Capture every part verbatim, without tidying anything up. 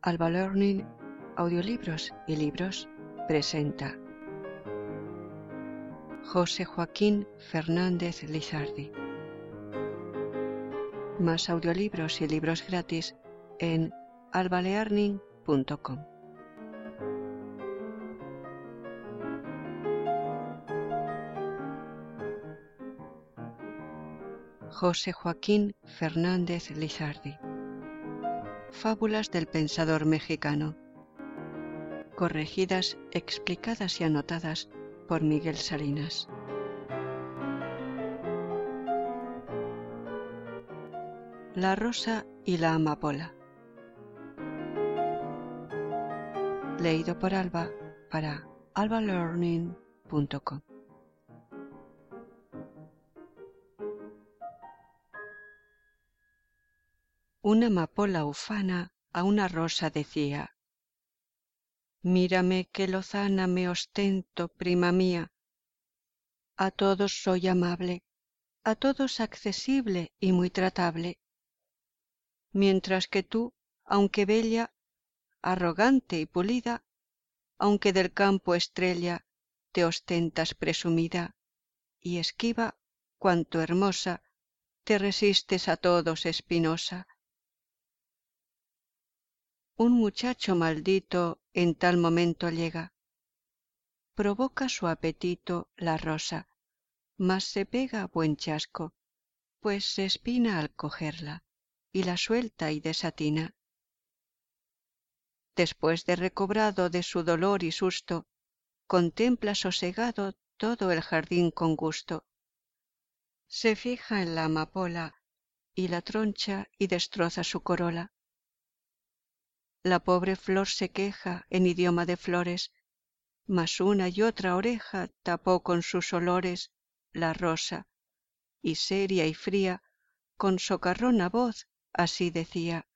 Alba Learning, audiolibros y libros, presenta José Joaquín Fernández Lizardi. Más audiolibros y libros gratis en alba learning punto com. José Joaquín Fernández Lizardi. Fábulas del pensador mexicano. Corregidas, explicadas y anotadas por Miguel Salinas. La rosa y la amapola. Leído por Alba para alba learning punto com. Una amapola ufana a una rosa decía: mírame qué lozana me ostento, prima mía. A todos soy amable, a todos accesible y muy tratable. Mientras que tú, aunque bella, arrogante y pulida, aunque del campo estrella, te ostentas presumida, y esquiva, cuanto hermosa, te resistes a todos espinosa. Un muchacho maldito en tal momento llega, provoca su apetito la rosa, mas se pega buen chasco, pues se espina al cogerla, y la suelta y desatina. Después de recobrado de su dolor y susto, contempla sosegado todo el jardín con gusto. Se fija en la amapola, y la troncha y destroza su corola. La pobre flor se queja en idioma de flores, mas una y otra oreja tapó con sus olores la rosa, y seria y fría, con socarrona voz, así decía: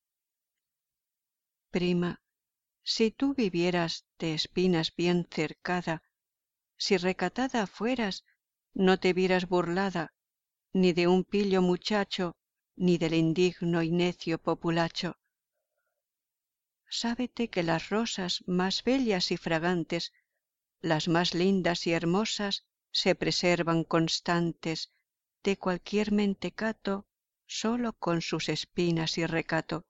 prima, si tú vivieras de espinas bien cercada, si recatada fueras, no te vieras burlada, ni de un pillo muchacho, ni del indigno y necio populacho. Sábete que las rosas más bellas y fragantes, las más lindas y hermosas, se preservan constantes de cualquier mentecato, sólo con sus espinas y recato.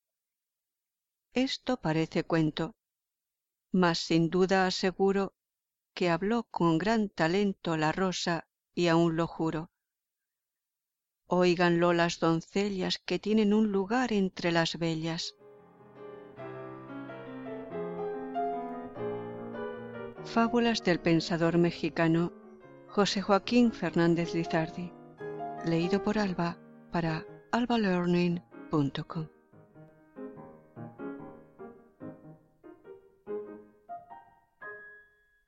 Esto parece cuento, mas sin duda aseguro que habló con gran talento la rosa, y aún lo juro. Óiganlo las doncellas que tienen un lugar entre las bellas. Fábulas del pensador mexicano José Joaquín Fernández Lizardi. Leído por Alba para alba learning punto com.